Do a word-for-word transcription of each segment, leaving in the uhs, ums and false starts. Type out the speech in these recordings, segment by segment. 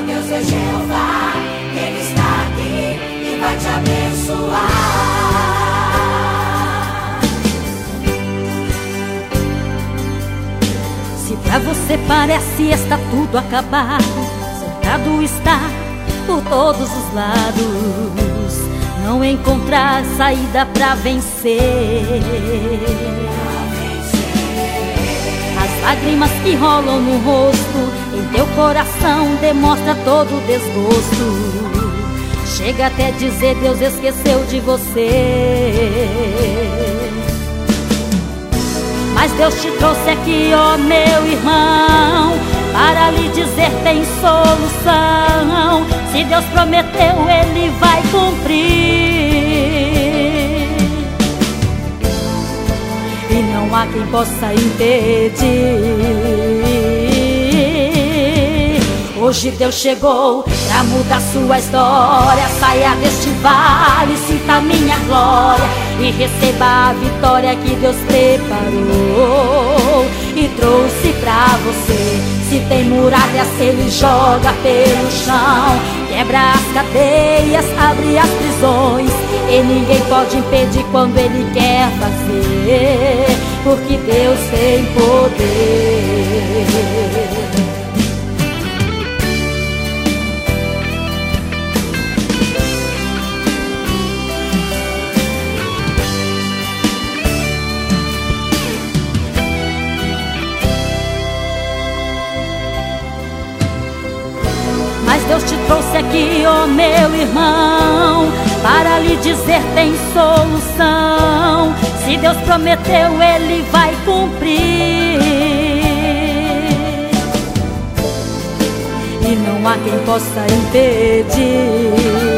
Deus é Jeová, Ele está aqui e vai te abençoar. Se pra você parece estar tudo acabado, cercado está por todos os lados, não encontrar saída pra vencer. As lágrimas que rolam no rosto, em teu coração demonstra todo o desgosto. Chega até dizer Deus esqueceu de você. Mas Deus te trouxe aqui, ó meu irmão, para lhe dizer tem solução. Se Deus prometeu, Ele vai cumprir, e não há quem possa impedir. Hoje Deus chegou pra mudar sua história. Saia deste vale, sinta minha glória e receba a vitória que Deus preparou e trouxe pra você. Se tem muralhas, Ele joga pelo chão, quebra as cadeias, abre as prisões, e ninguém pode impedir quando Ele quer fazer, porque Deus tem poder. Mas Deus te trouxe aqui, ó meu irmão, para lhe dizer tem solução. Se Deus prometeu, Ele vai cumprir, e não há quem possa impedir.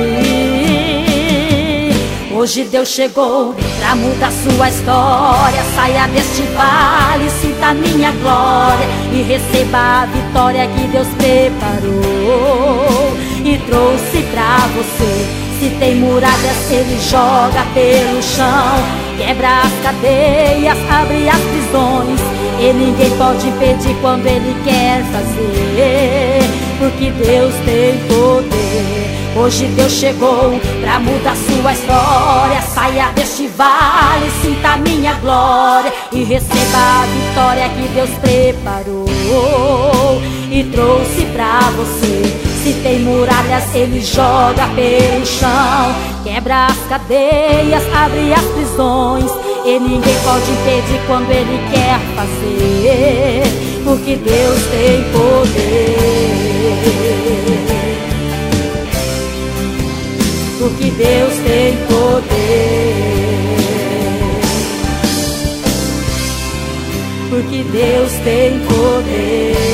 Hoje Deus chegou pra mudar sua história. Saia deste vale, sinta minha glória e receba a vitória que Deus preparou e trouxe pra você. Se tem muralhas, Ele joga pelo chão, quebra as cadeias, abre as prisões, e ninguém pode impedir quando Ele quer fazer, porque Deus tem poder. Hoje Deus chegou pra mudar sua história. Saia deste vale, sinta minha glória e receba a vitória que Deus preparou e trouxe pra você. Se tem muralhas, Ele joga pelo chão, quebra as cadeias, abre as prisões, e ninguém pode impedir quando Ele quer fazer, porque Deus tem poder. Porque Deus tem poder. Porque Deus tem poder.